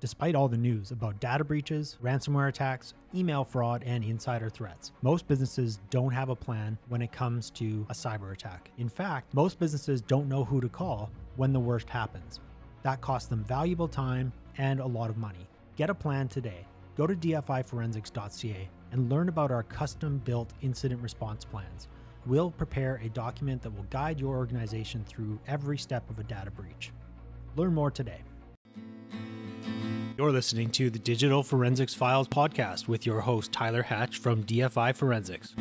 Despite all the news about data breaches, ransomware attacks, email fraud, and insider threats, most businesses don't have a plan when it comes to a cyber attack. In fact, most businesses don't know who to call when the worst happens. That costs them valuable time and a lot of money. Get a plan today. Go to dfiforensics.ca and learn about our custom-built incident response plans. We'll prepare a document that will guide your organization through every step of a data breach. Learn more today. You're listening to the Digital Forensics Files podcast with your host, Tyler Hatch from DFI Forensics.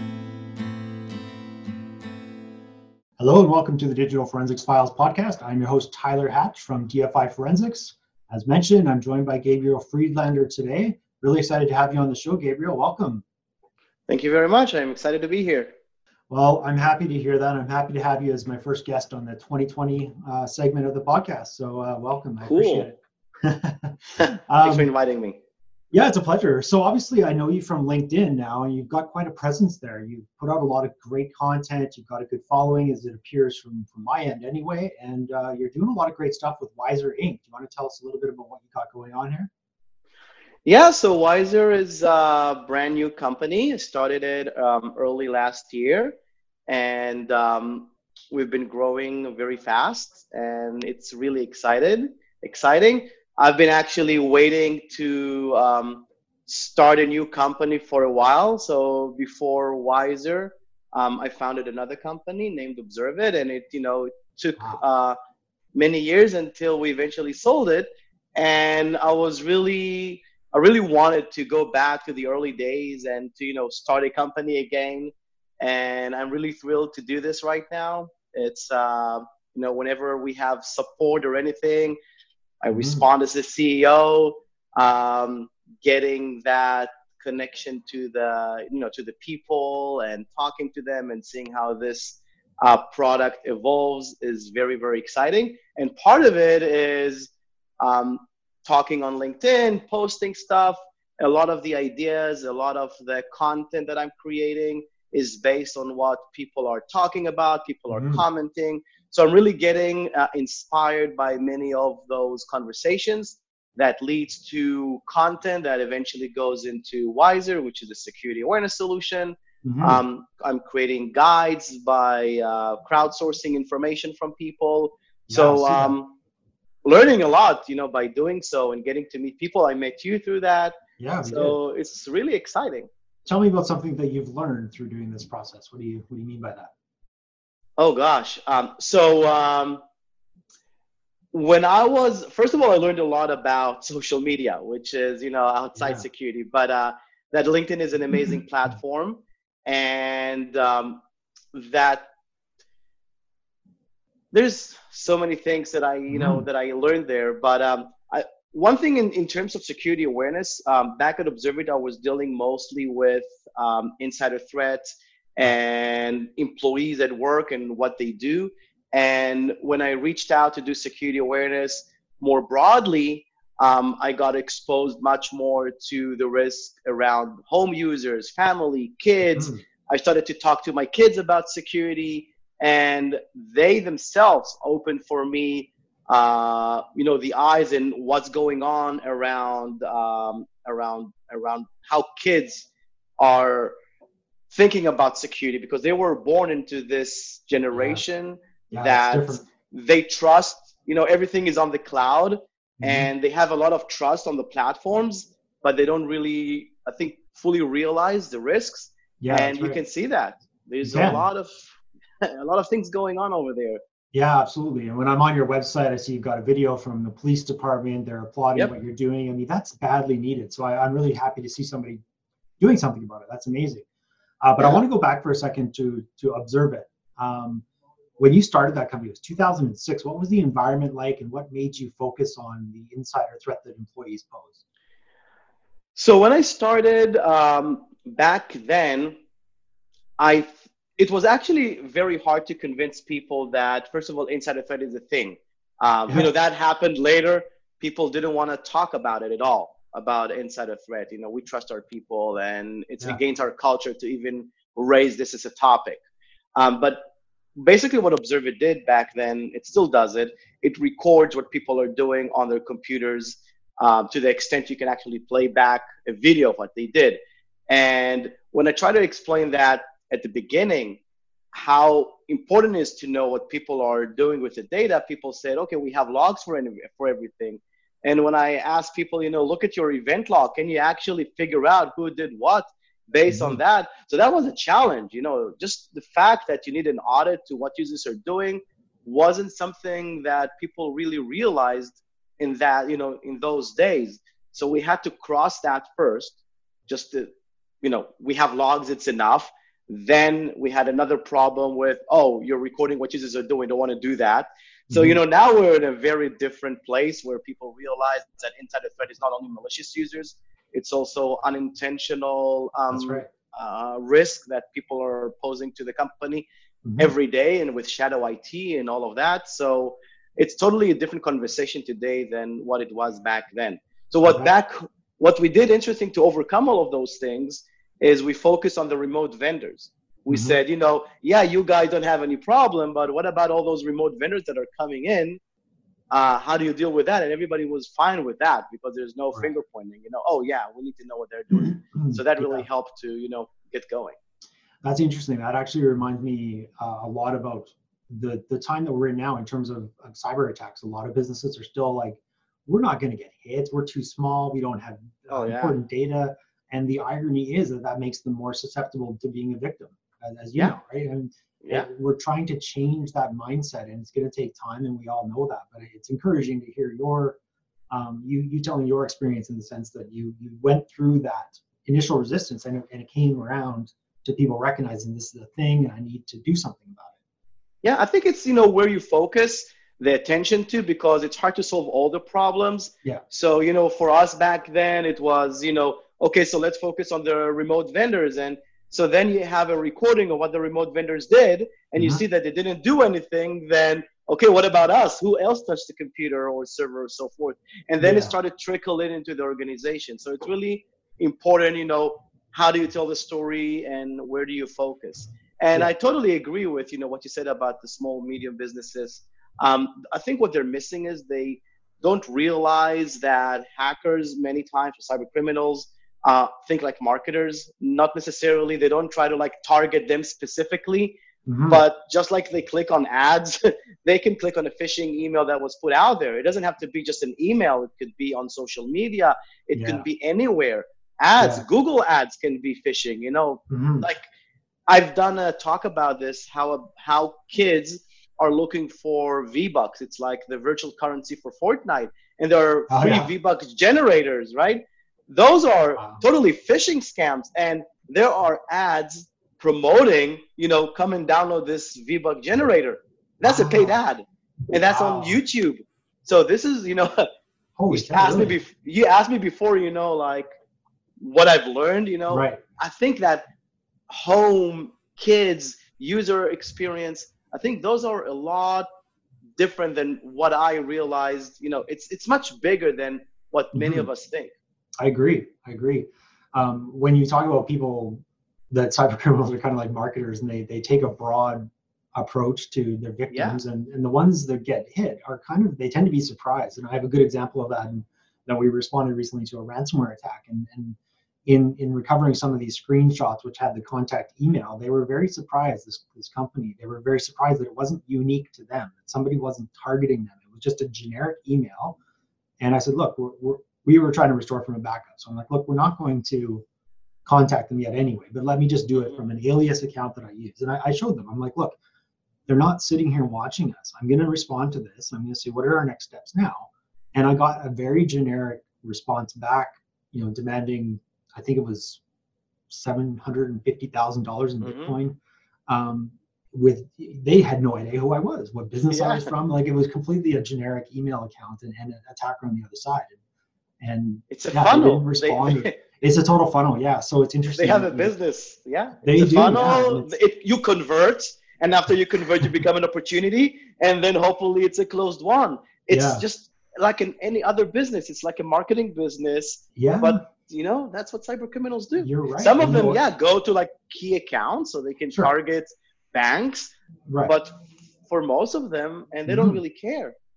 Hello and welcome to the Digital Forensics Files podcast. I'm your host, Tyler Hatch from DFI Forensics. As mentioned, I'm joined by Gabriel Friedlander today. Really excited to have you on the show, Gabriel. Welcome. Thank you very much. I'm excited to be here. Well, I'm happy to hear that. I'm happy to have you as my first guest on the 2020 segment of the podcast. So welcome. I appreciate it. Thanks for inviting me. Yeah, it's a pleasure. So obviously I know you from LinkedIn now, and you've got quite a presence there. You've put out a lot of great content. You've got a good following, as it appears from my end anyway. And you're doing a lot of great stuff with Wiser Inc. Do you want to tell us a little bit about what you got going on here? Yeah, so Wiser is a brand new company. Started it early last year, and we've been growing very fast, and it's really exciting. I've been actually waiting to start a new company for a while. So before Wiser, I founded another company named Observe-It, and it took many years until we eventually sold it. And I really wanted to go back to the early days and to start a company again. And I'm really thrilled to do this right now. It's whenever we have support or anything, I respond as the CEO, getting that connection to the people and talking to them and seeing how this product evolves is very, very exciting. And part of it is talking on LinkedIn, posting stuff. A lot of the ideas, a lot of the content that I'm creating is based on what people are talking about, people are commenting. So I'm really getting inspired by many of those conversations that leads to content that eventually goes into Wiser, which is a security awareness solution. I'm creating guides by crowdsourcing information from people. So learning a lot, by doing so and getting to meet people. I met you through that. Yeah. So it's really exciting. Tell me about something that you've learned through doing this process. What do you mean by that? Oh gosh. When I was, first of all, I learned a lot about social media, which is, outside security, but that LinkedIn is an amazing platform, and that there's so many things that I learned there. But one thing in terms of security awareness, back at Observe-It, I was dealing mostly with insider threats and employees at work and what they do. And when I reached out to do security awareness more broadly, I got exposed much more to the risk around home users, family, kids. I started to talk to my kids about security, and they themselves opened for me, the eyes and what's going on around how kids are thinking about security, because they were born into this generation that they trust, everything is on the cloud, and they have a lot of trust on the platforms, but they don't really, I think, fully realize the risks. And you can see that there's a lot of things going on over there. Yeah, absolutely. And when I'm on your website, I see you've got a video from the police department. They're applauding what you're doing. I mean, that's badly needed. So I'm really happy to see somebody doing something about it. That's amazing. But I want to go back for a second to Observe-It. When you started that company, it was 2006. What was the environment like, and what made you focus on the insider threat that employees pose? So when I started back then, it was actually very hard to convince people that, first of all, insider threat is a thing. That happened later. People didn't want to talk about it at all, about insider threat. We trust our people, and it's against our culture to even raise this as a topic. But basically what Observe-It did back then, it still does it. It records what people are doing on their computers. to the extent you can actually play back a video of what they did. And when I try to explain that at the beginning, how important it is to know what people are doing with the data, people said, okay, we have logs for everything. And when I ask people, look at your event log, can you actually figure out who did what based on that? So that was a challenge, just the fact that you need an audit to what users are doing wasn't something that people really realized in that, in those days. So we had to cross that first, just to, we have logs, it's enough. Then we had another problem with, oh, you're recording what users are doing, don't want to do that. So, now we're in a very different place where people realize that insider threat is not only malicious users, it's also unintentional risk that people are posing to the company every day, and with shadow IT and all of that. So it's totally a different conversation today than what it was back then. So what we did interesting to overcome all of those things is we focus on the remote vendors. We said, yeah, you guys don't have any problem, but what about all those remote vendors that are coming in? How do you deal with that? And everybody was fine with that because there's no finger pointing, oh yeah, we need to know what they're doing. So that really helped to, get going. That's interesting. That actually reminds me a lot about the time that we're in now in terms of cyber attacks. A lot of businesses are still like, we're not going to get hit. We're too small. We don't have important data. And the irony is that makes them more susceptible to being a victim, as you know, right? And we're trying to change that mindset, and it's going to take time, and we all know that. But it's encouraging to hear your you telling your experience in the sense that you went through that initial resistance, and it came around to people recognizing this is a thing, and I need to do something about it. Yeah, I think it's where you focus the attention to, because it's hard to solve all the problems. Yeah. So for us back then, it was okay, so let's focus on the remote vendors. And so then you have a recording of what the remote vendors did, and you see that they didn't do anything. Then, okay, what about us? Who else touched the computer or server or so forth? And then it started trickling into the organization. So it's really important, how do you tell the story and where do you focus? And I totally agree with, what you said about the small, medium businesses. I think what they're missing is they don't realize that hackers many times, or cyber criminals, think like marketers. Not necessarily, they don't try to target them specifically, but just like they click on ads, they can click on a phishing email that was put out there. It doesn't have to be just an email. It could be on social media. It can be anywhere. Ads, Google ads can be phishing, I've done a talk about this, how kids are looking for V-Bucks. It's like the virtual currency for Fortnite, and there are free V-Bucks generators, right? Those are totally phishing scams, and there are ads promoting, come and download this V-Buck generator. That's a paid ad, and that's on YouTube. So this is, you asked me before, what I've learned, I think that home, kids, user experience, I think those are a lot different than what I realized. It's much bigger than what many of us think. I agree. When you talk about people that cyber criminals are kind of like marketers, and they take a broad approach to their victims, and the ones that get hit are they tend to be surprised. And I have a good example of that. That we responded recently to a ransomware attack, and in recovering some of these screenshots which had the contact email, they were very surprised, this company, they were very surprised that it wasn't unique to them, that somebody wasn't targeting them. It was just a generic email. And I said, look, we were trying to restore from a backup. So I'm like, look, we're not going to contact them yet anyway, but let me just do it from an alias account that I use. And I showed them, I'm like, look, they're not sitting here watching us. I'm going to respond to this. I'm going to say, what are our next steps now? And I got a very generic response back, demanding, I think it was $750,000 in Bitcoin. They had no idea who I was, what business I was from. It was completely a generic email account and an attacker on the other side. And it's a funnel. They didn't respond. It's a total funnel. Yeah. So it's interesting. They have a business. Yeah. They do. Funnel. You convert, and after you convert, you become an opportunity, and then hopefully it's a closed one. It's just like in any other business. It's like a marketing business. Yeah. But that's what cyber criminals do. You're right. Some of them, go to key accounts so they can target banks. Right. But for most of them, and they don't really care.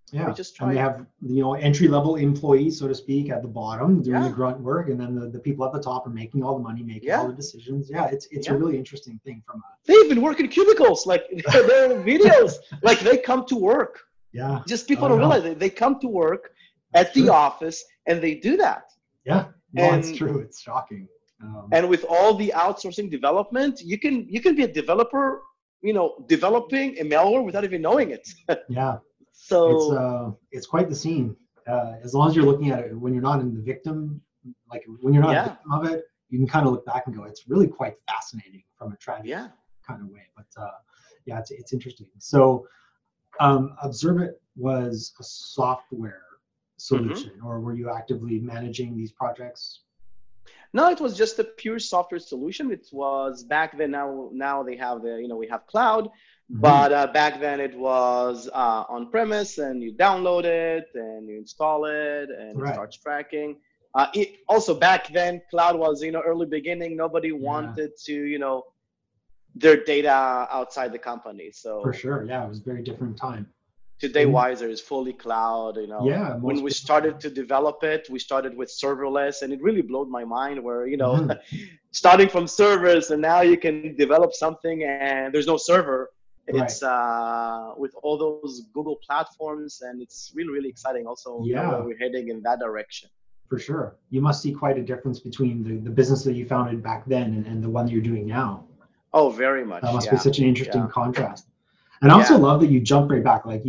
Yeah, We just and try they it. have entry level employees, so to speak, at the bottom doing the Yeah, grunt work, and then the people at the top are making all the money, making all yeah, the decisions. Yeah, it's a yeah. really interesting thing from a They even work in cubicles. Like there are videos. Like they come to work. yeah. Just people I don't realize know it. They come to work that's at the true. office and they do that. Yeah, no, it's And true. It's shocking. and with all the outsourcing development, you can be a developer, developing a malware without even knowing it. Yeah, So it's quite the scene. As long as you're looking at it when you're not in the victim, like when you're not a yeah, victim of it, you can kind of look back and go, it's really quite fascinating from a tragic yeah. kind of way. But yeah, it's interesting. So Observit was a software Hmm. solution, or were you actively managing these projects? No, it was just a pure software solution. It was back then. Now they have we have cloud, Hmm. but back then it was on premise, and you download it and you install it, and it Right. starts tracking. Also back then, cloud was early beginning. Nobody Yeah, wanted to their data outside the company. for So sure. Yeah, it was a very different time. today, And Wiser is fully cloud. yeah, When most we businesses. started to develop it, we started with serverless, and it really blew my mind. Where Mhm. starting from servers, and now you can develop something, and there's no server. Right. It's with all those Google platforms, and it's really really exciting. Also, where Yeah, we're heading in that direction. for sure. You must see quite a difference between the business that you founded back then and the one that you're doing now. Oh, very That much. must be Yeah, such an interesting yeah, contrast. And I also yeah, love that you jump right back. Like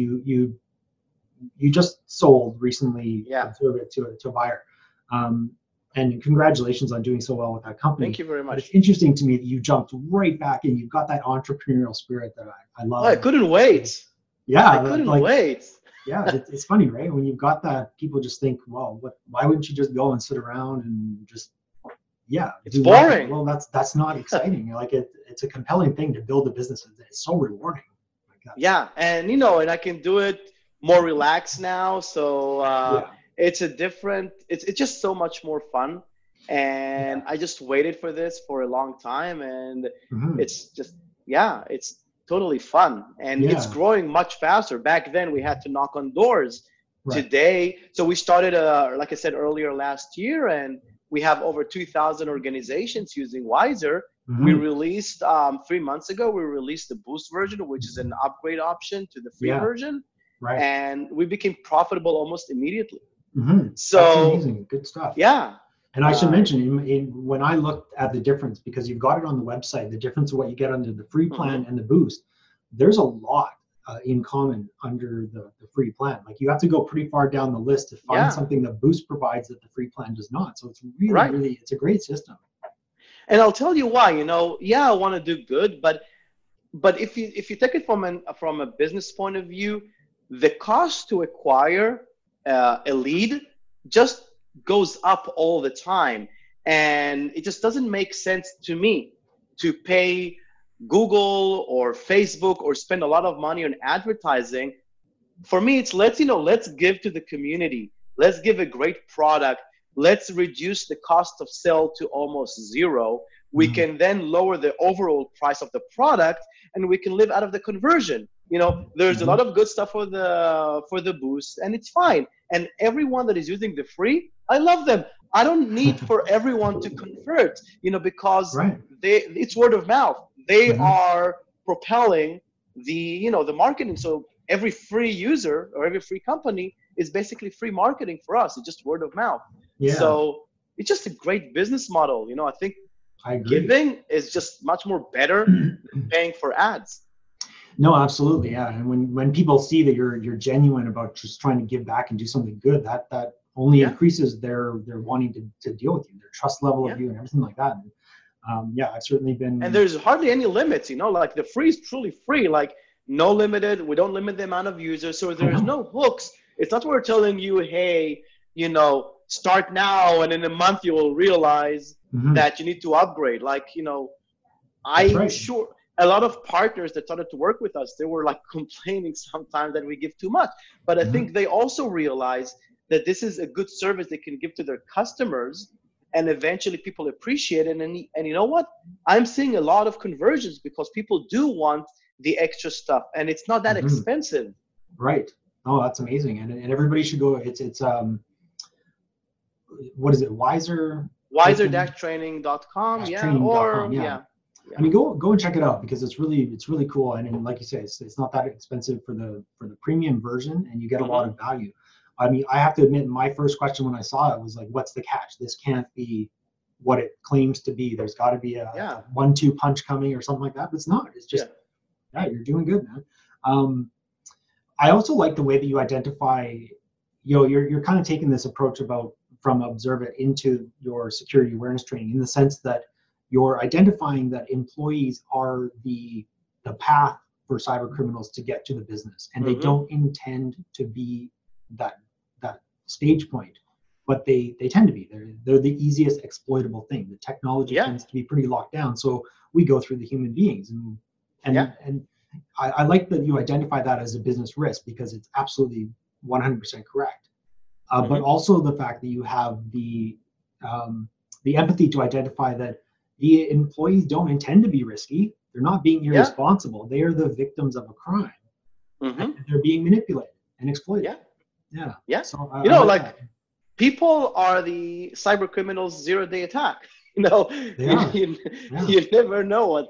you just sold recently yeah. Observit to a buyer. Um, and congratulations on doing so well with that Thank company. you very But it's much. interesting to me that you jumped right back in. You've got that entrepreneurial spirit that I Oh, I love. couldn't wait. I Yeah, couldn't like wait. yeah, it's funny, right? When you've got that, people just think, well, why wouldn't you just go and sit around and just yeah It's do nothing? boring. Well, that's not exciting. Like it's a compelling thing to build a business. It's so rewarding. Like that's Yeah, and and I can do it more relaxed now. So yeah, it's a different. It's just so much more fun, and yeah, I just waited for this for a long time, and hmm, it's just yeah, it's totally fun, and it's yeah, growing much faster. Back then, we had to knock on doors. right, Today, so we started, like I said earlier, last year, and we have over 2,000 organizations using Wiser. We hmm, released 3 months ago. We released the Boost version, which is an upgrade option to the free yeah, version, right, and we became profitable almost immediately. hmm. That's So amazing. Good stuff. yeah, And I should uh, mention, when I looked at the difference, because you've got it on the website, the difference of what you get under the free mhm. plan and the boost, there's a lot in common under the free plan. Like you have to go pretty far down the list to find Yeah, something that boost provides that the free plan does not. So it's really, right. really, it's a great system. And I'll tell you why. Yeah, I want to do good, but if you take it from a business point of view, the cost to acquire a lead just goes up all the time, and it just doesn't make sense to me to pay Google or Facebook or spend a lot of money on advertising. For me, it's let's give to the community. Let's give a great product. Let's reduce the cost of sale to almost zero. We Mhm. can then lower the overall price of the product, and we can live out of the conversion. There's a Mhm. lot of good stuff for the boost, and it's fine. And everyone that is using the free, I love them. I don't need for everyone to convert, because Right. it's word of mouth. They Mhm. are propelling the marketing. So every free user or every free company is basically free marketing for us. It's just word of mouth. Yeah, So it's just a great business model. I think I agree. giving is just much more better than paying for ads. No, absolutely. Yeah. And when people see that you're genuine about just trying to give back and do something good, that only Yeah, increases their wanting to deal with you, their trust level of yeah. you and everything like that. And, yeah, I've certainly And been there's hardly any limits. Like the free is truly free. Like no limited. We don't limit the amount of users. So I there's know. no hooks. It's not we're telling you, hey, start now, and in a month you will realize Hmm. that you need to upgrade. Like, That's I'm right. sure a lot of partners that started to work with us, they were like complaining sometimes that we give too much. But I Hmm. think they also realize that this is a good service they can give to their customers, and eventually people appreciate it. And you know what? I'm seeing a lot of conversions because people do want the extra stuff, and it's not that Hmm. expensive. Right. Oh, that's amazing. And everybody should go. It's what is it? Wiser-training.com. Yeah. Training.com. Or Yeah. I mean, go and check it out because it's really cool. And like you say, it's not that expensive for the premium version, and you get a lot of value. I mean, I have to admit, my first question when I saw it was like, what's the catch? This can't be what it claims to be. There's got to be a 1-2 punch coming or something like that. But it's not. It's just, you're doing good, man. I also like the way that you identify, you're kind of taking this approach from Observe It into your security awareness training, in the sense that you're identifying that employees are the path for cyber criminals to get to the business, and they don't intend to be that stage point, but they tend to be. They're the easiest exploitable thing. The technology tends to be pretty locked down, so we go through the human beings, and I like that you identify that as a business risk, because it's absolutely 100% correct. But also the fact that you have the empathy to identify that the employees don't intend to be risky. They're not being irresponsible. They are the victims of a crime. And they're being manipulated and exploited. Yeah. So, people are the cyber criminals' zero-day attack. You never know what,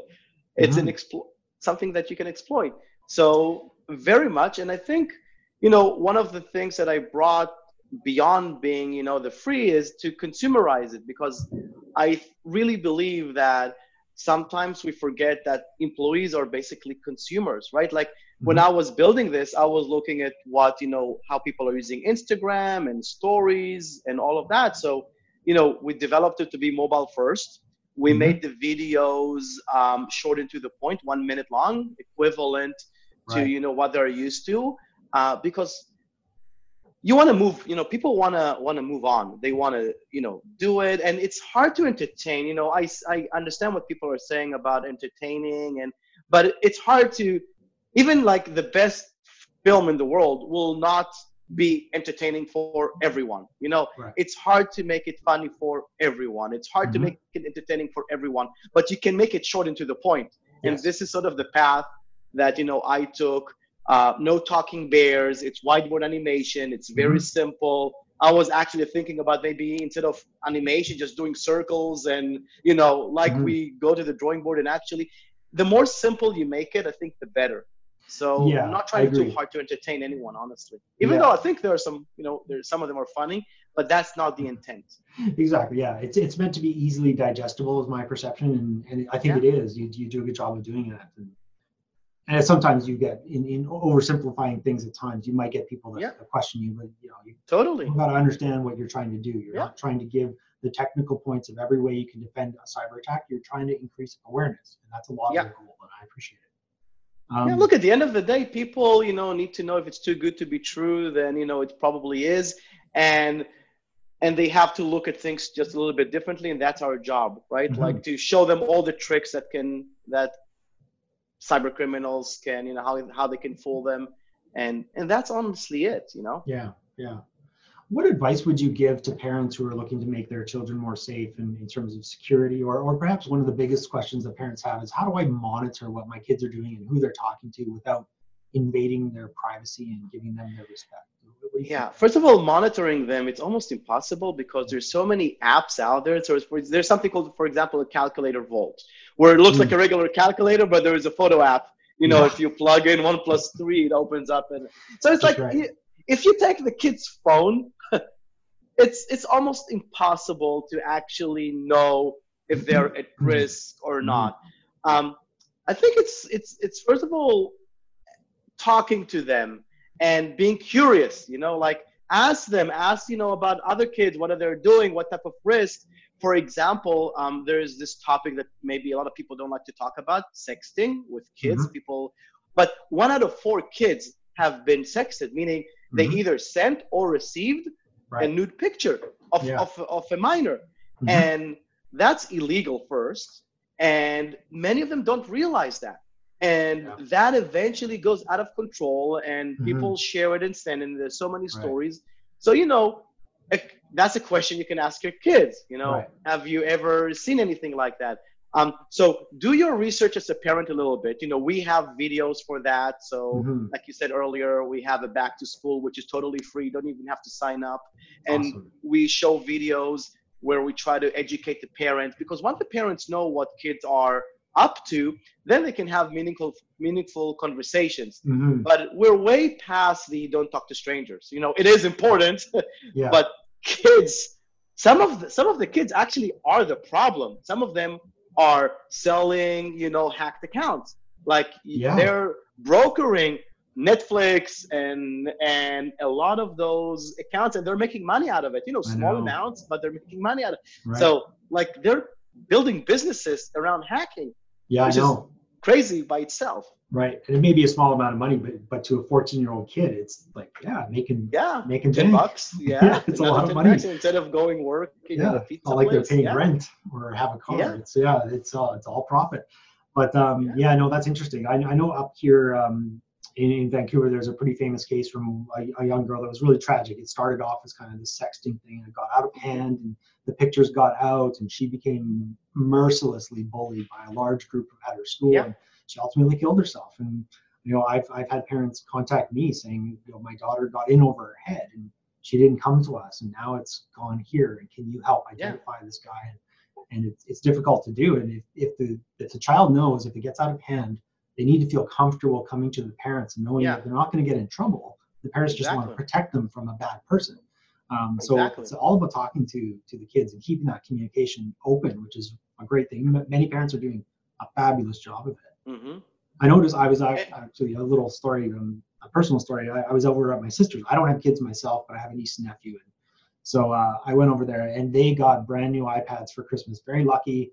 it's something that you can exploit. So very much. And I think, one of the things that I brought beyond being, the free, is to consumerize it, because I really believe that sometimes we forget that employees are basically consumers, right? Like when I was building this, I was looking at what, how people are using Instagram and stories and all of that. So, we developed it to be mobile first. We made the videos short and to the point, 1 minute long, equivalent to, what they're used to, because you want to move, people want to move on. They want to, do it. And it's hard to entertain. I understand what people are saying about entertaining, but it's hard to, even like the best film in the world will not be entertaining for everyone. It's hard to make it funny for everyone. It's hard to make it entertaining for everyone, but you can make it short and to the point. And this is sort of the path that, I took. No talking bears. It's whiteboard animation. It's very simple. I was actually thinking about maybe instead of animation, just doing circles and, we go to the drawing board, and actually the more simple you make it, I think the better. So I'm not trying too hard to entertain anyone, honestly. Even though I think there are some, some of them are funny, but that's not the intent. Exactly. Yeah. It's meant to be easily digestible, is my perception. And I think it is. You do a good job of doing that. And sometimes you get in oversimplifying things at times, you might get people that question you, but you got to understand what you're trying to do. You're not trying to give the technical points of every way you can defend a cyber attack. You're trying to increase awareness, and that's a lot of the goal, and I appreciate it. Look, at the end of the day, people, need to know if it's too good to be true, then, it probably is. And they have to look at things just a little bit differently. And that's our job, right? Like to show them all the tricks that cyber criminals can, how they can fool them. And that's honestly it, Yeah. What advice would you give to parents who are looking to make their children more safe in terms of security? Or perhaps one of the biggest questions that parents have is, how do I monitor what my kids are doing and who they're talking to without invading their privacy and giving them their respect? First of all, monitoring them, it's almost impossible because there's so many apps out there. So there's something called, for example, a calculator vault, where it looks like a regular calculator, but there is a photo app. If you plug in 1 + 3, it opens up. And so it's like, if you take the kid's phone, it's almost impossible to actually know if they're at risk or not. I think it's first of all, talking to them and being curious, ask them, about other kids, what are they doing, what type of risk. For example, there's this topic that maybe a lot of people don't like to talk about, sexting with kids. But 1 out of 4 kids have been sexted, meaning they either sent or received a nude picture of a minor. And that's illegal first. And many of them don't realize that. And that eventually goes out of control, and people share it and send, and there's so many stories. So, that's a question you can ask your kids, have you ever seen anything like that? So do your research as a parent a little bit. We have videos for that. So like you said earlier, we have a back to school, which is totally free. You don't even have to sign up. And Awesome. we show videos where we try to educate the parents, because once the parents know what kids are up to, then they can have meaningful conversations. But we're way past the don't talk to strangers. It is important, Yeah. but kids, some of the kids actually are the problem. Some of them are selling, hacked accounts. Like they're brokering Netflix and a lot of those accounts, and they're making money out of it. Small amounts, but they're making money out of it. Right. So like they're building businesses around hacking. Yeah, which I know. is crazy by itself. Right. And it may be a small amount of money, but to a 14-year-old kid, it's like, making $10. Yeah. It's a lot of money. Instead of going work in a pizza not like place. They're paying rent or have a car. Yeah. It's all profit. But no, that's interesting. I know up here in Vancouver, there's a pretty famous case from a young girl that was really tragic. It started off as kind of the sexting thing, and it got out of hand, and the pictures got out, and she became mercilessly bullied by a large group at her school. Yeah. And she ultimately killed herself. And I've had parents contact me saying, my daughter got in over her head and she didn't come to us, and now it's gone here, and can you help identify this guy? And it's difficult to do. And if the child knows, if it gets out of hand, they need to feel comfortable coming to the parents and knowing that they're not going to get in trouble. The parents just want to protect them from a bad person. So it's all about talking to the kids and keeping that communication open, which is a great thing. Many parents are doing a fabulous job of it. I noticed I was actually a little story, a personal story. I was over at my sister's. I don't have kids myself, but I have a niece and nephew. And so I went over there, and they got brand new iPads for Christmas. Very lucky.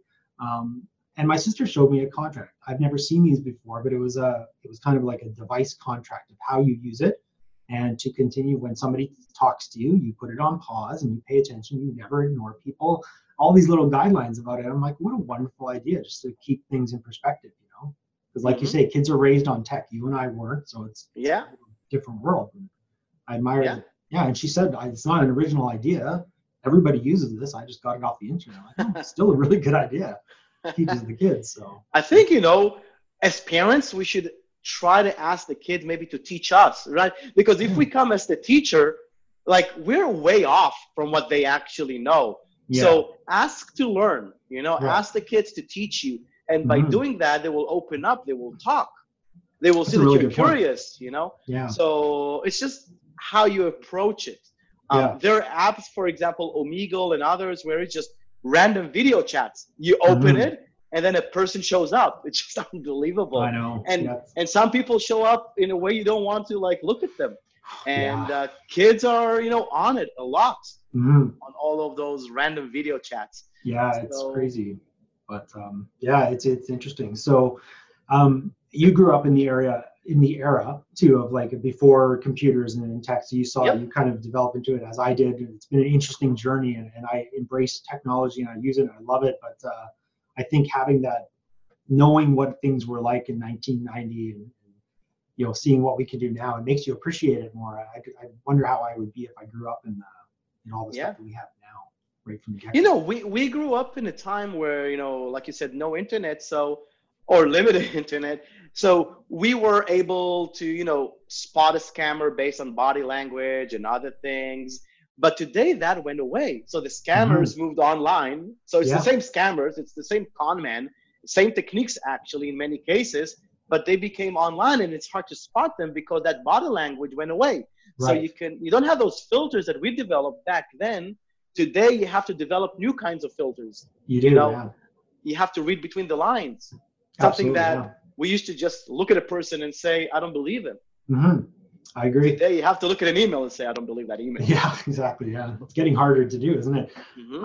And my sister showed me a contract. I've never seen these before, but it was kind of like a device contract of how you use it. And to continue, when somebody talks to you, you put it on pause and you pay attention. You never ignore people. All these little guidelines about it. I'm like, what a wonderful idea, just to keep things in perspective, Because like you say, kids are raised on tech. You and I weren't, so it's a different world. And I admire it. Yeah, and she said, it's not an original idea. Everybody uses this. I just got it off the internet. It's still a really good idea. Teaches the kids. So I think, as parents, we should try to ask the kids maybe to teach us, right? Because if we come as the teacher, like we're way off from what they actually know. So ask to learn, ask the kids to teach you. And by doing that, they will open up, they will talk. They will see that you're curious, Yeah. So it's just how you approach it. There are apps, for example, Omegle and others, where it's just random video chats. You open it, and then a person shows up. It's just unbelievable. I know. And some people show up in a way you don't want to look at them. And kids are, on it a lot on all of those random video chats. Yeah, it's crazy. But it's interesting. So you grew up in the era too of before computers and tech. So you saw you kind of develop into it as I did. It's been an interesting journey, and I embrace technology and I use it and I love it. But I think having that, knowing what things were like in 1990 and seeing what we can do now, it makes you appreciate it more. I wonder how I would be if I grew up in all the stuff that we have now. Right from the get-go. We grew up in a time where, like you said, no internet, or limited internet. So we were able to, spot a scammer based on body language and other things. But today that went away. So the scammers moved online. So it's the same scammers, it's the same con man, same techniques actually in many cases, but they became online, and it's hard to spot them because that body language went away. Right. So you don't have those filters that we developed back then. Today, you have to develop new kinds of filters. You do, You have to read between the lines. Something that we used to just look at a person and say, I don't believe him. I agree. Today, you have to look at an email and say, I don't believe that email. Yeah, exactly. Yeah, it's getting harder to do, isn't it?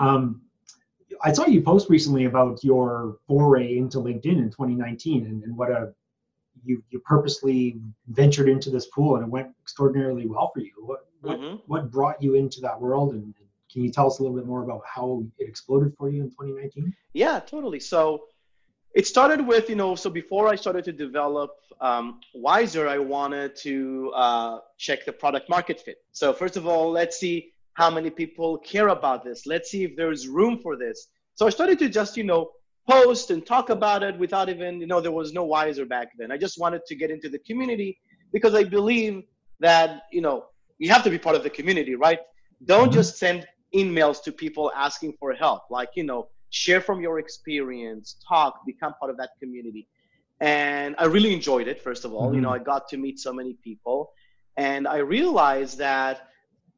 I saw you post recently about your foray into LinkedIn in 2019 and what you purposely ventured into this pool, and it went extraordinarily well for you. What brought you into that world, and can you tell us a little bit more about how it exploded for you in 2019? Yeah, totally. So it started with, so before I started to develop Wiser, I wanted to check the product market fit. So first of all, let's see how many people care about this. Let's see if there's room for this. So I started to just, post and talk about it without even, there was no Wiser back then. I just wanted to get into the community because I believe that, you have to be part of the community, right? Don't just send emails to people asking for help. Like, share from your experience, talk, become part of that community. And I really enjoyed it, first of all. I got to meet so many people. And I realized that,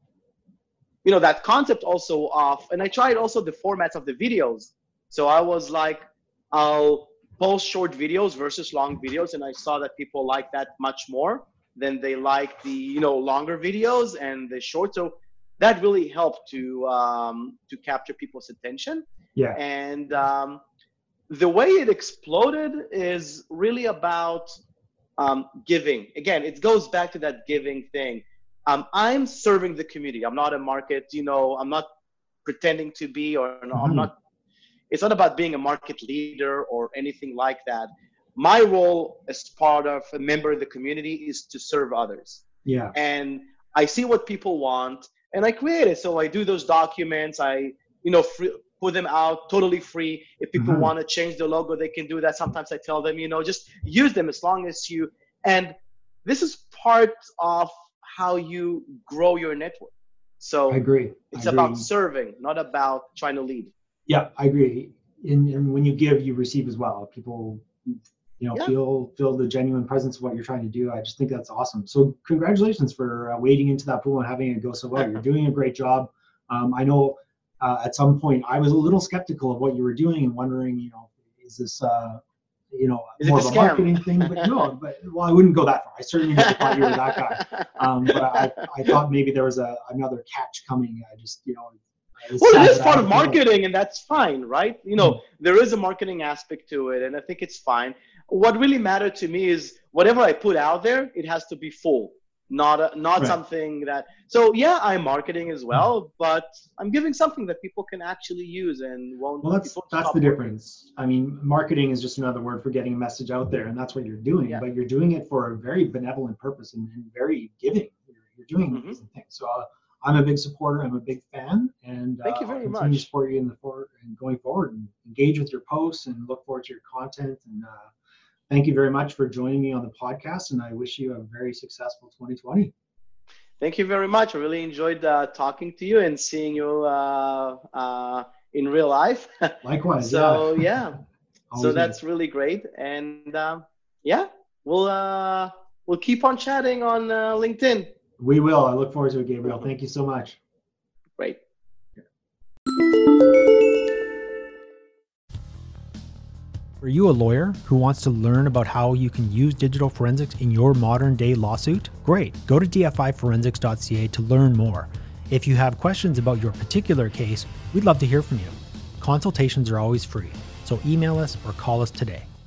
that concept also of, and I tried also the formats of the videos. So I was like, I'll post short videos versus long videos. And I saw that people like that much more than they like the, longer videos and the short. So that really helped to capture people's attention. Yeah. And the way it exploded is really about giving. Again, it goes back to that giving thing. I'm serving the community. I'm not a market, I'm not pretending to be, or I'm not, it's not about being a market leader or anything like that. My role as part of a member of the community is to serve others. Yeah. And I see what people want and I create it. So I do those documents. I, put them out totally free. If people want to change the logo, they can do that. Sometimes I tell them, just use them as long as you, and this is part of how you grow your network. So I agree. It's about serving, not about trying to lead. Yeah, I agree. And when you give, you receive as well. People, feel the genuine presence of what you're trying to do. I just think that's awesome. So congratulations for wading into that pool and having it go so well. You're doing a great job. I know at some point I was a little skeptical of what you were doing and wondering, is this, more of a marketing thing? But no, I wouldn't go that far. I certainly never thought you were that guy. But I thought maybe there was another catch coming. I just, well, it is part of marketing, and that's fine, right? There is a marketing aspect to it, and I think it's fine. What really mattered to me is whatever I put out there, it has to be full, not something that. So yeah, I'm marketing as well, but I'm giving something that people can actually use and won't. Well, that's the difference. I mean, marketing is just another word for getting a message out there, and that's what you're doing. Yeah. But you're doing it for a very benevolent purpose and very giving. You're doing amazing things. So. I'm a big supporter. I'm a big fan, and thank you very I'll much. Continue to support you and going forward, and engage with your posts, and look forward to your content. And thank you very much for joining me on the podcast. And I wish you a very successful 2020. Thank you very much. I really enjoyed talking to you and seeing you in real life. Likewise. So yeah, so that's really great. And we'll keep on chatting on LinkedIn. We will. I look forward to it, Gabriel. Thank you so much. Great. Are you a lawyer who wants to learn about how you can use digital forensics in your modern day lawsuit? Great. Go to dfiforensics.ca to learn more. If you have questions about your particular case, we'd love to hear from you. Consultations are always free, so email us or call us today.